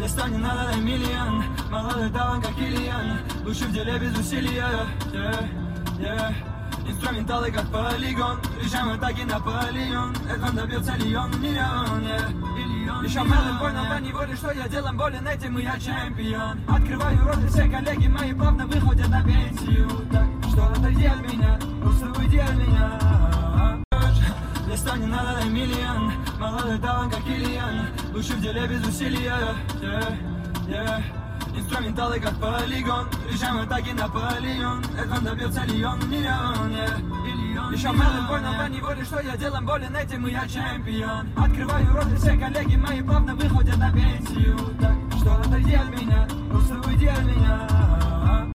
Места не надо на миллион. Молодой талант, как Ильян. Лучше в деле без усилия. Инструменталы, как полигон. Решаем атаки Наполеон. Этого добьется миллион. Еще малым понял по неволе, что я делом болен этим, и я чемпион. Открываю рот, и все коллеги мои плавно выходят на пенсию. Так что отойди от меня, просто уйди от меня. Места не надо на миллион. Молодой талант, как Ильян. Лучше в деле без усилия. Инструменталы, как полигон. Решаем атаки Наполеон. Этого добьется миллион. Еще малым понял по неволе, что я делом болен этим, и я чемпион. Открываю рот, и все коллеги мои плавно выходят на пенсию. Так что отойди от меня, просто уйди от меня.